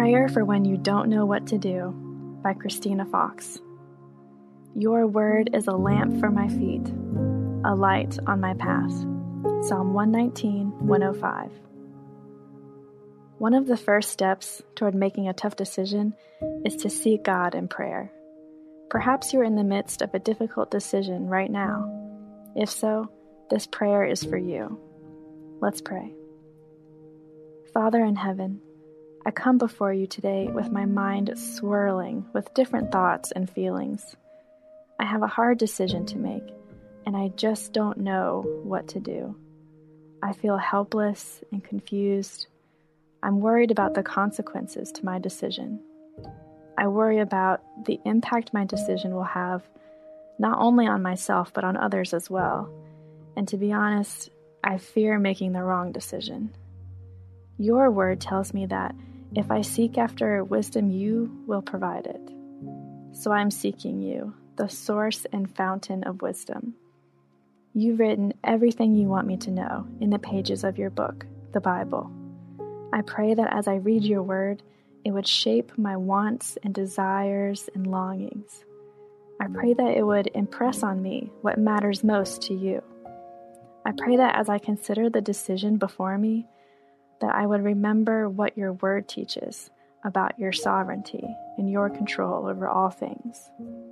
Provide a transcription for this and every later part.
Prayer for When You Don't Know What to Do by Christina Fox. Your word is a lamp for my feet, a light on my path. Psalm 119:105. One of the first steps toward making a tough decision is to seek God in prayer. Perhaps you're in the midst of a difficult decision right now. If so, this prayer is for you. Let's pray. Father in heaven, I come before you today with my mind swirling with different thoughts and feelings. I have a hard decision to make, and I just don't know what to do. I feel helpless and confused. I'm worried about the consequences to my decision. I worry about the impact my decision will have, not only on myself, but on others as well. And to be honest, I fear making the wrong decision. Your word tells me that if I seek after wisdom, you will provide it. So I'm seeking you, the source and fountain of wisdom. You've written everything you want me to know in the pages of your book, the Bible. I pray that as I read your word, it would shape my wants and desires and longings. I pray that it would impress on me what matters most to you. I pray that as I consider the decision before me, that I would remember what your word teaches about your sovereignty and your control over all things.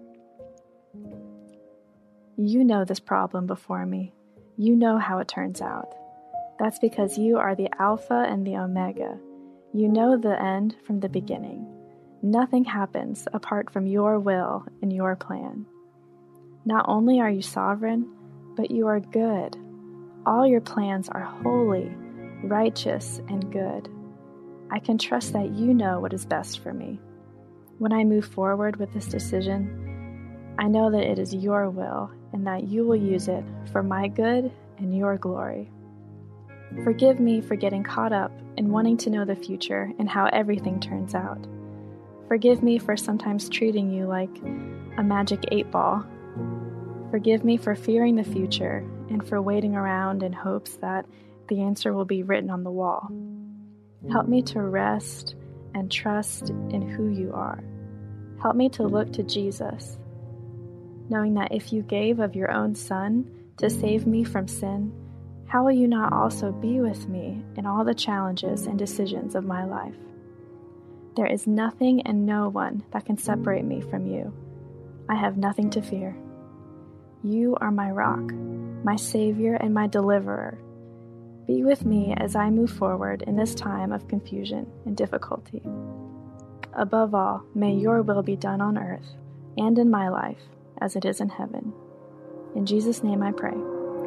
You know this problem before me. You know how it turns out. That's because you are the Alpha and the Omega. You know the end from the beginning. Nothing happens apart from your will and your plan. Not only are you sovereign, but you are good. All your plans are holy, righteous, and good. I can trust that you know what is best for me. When I move forward with this decision, I know that it is your will and that you will use it for my good and your glory. Forgive me for getting caught up in wanting to know the future and how everything turns out. Forgive me for sometimes treating you like a magic 8-ball. Forgive me for fearing the future and for waiting around in hopes that the answer will be written on the wall. Help me to rest and trust in who you are. Help me to look to Jesus, knowing that if you gave of your own Son to save me from sin, how will you not also be with me in all the challenges and decisions of my life? There is nothing and no one that can separate me from you. I have nothing to fear. You are my rock, my Savior, and my deliverer. Be with me as I move forward in this time of confusion and difficulty. Above all, may your will be done on earth and in my life as it is in heaven. In Jesus' name I pray.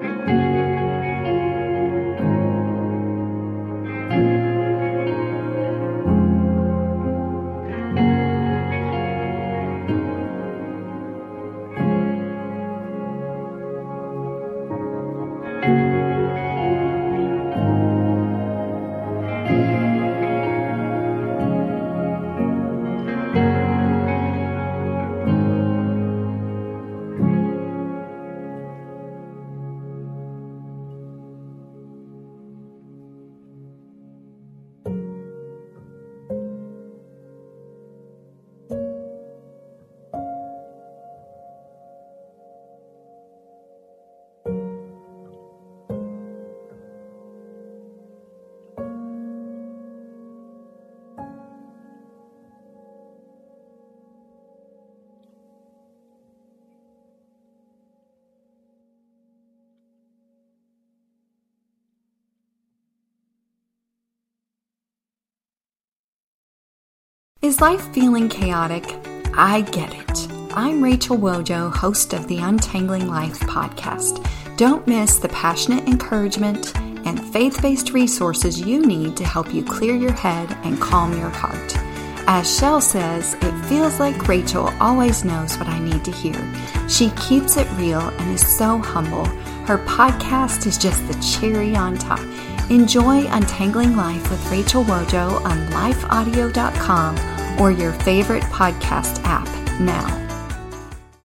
Is life feeling chaotic? I get it. I'm Rachel Wojo, host of the Untangling Life podcast. Don't miss the passionate encouragement and faith-based resources you need to help you clear your head and calm your heart. As Shell says, it feels like Rachel always knows what I need to hear. She keeps it real and is so humble. Her podcast is just the cherry on top. Enjoy Untangling Life with Rachel Wojo on lifeaudio.com or your favorite podcast app now.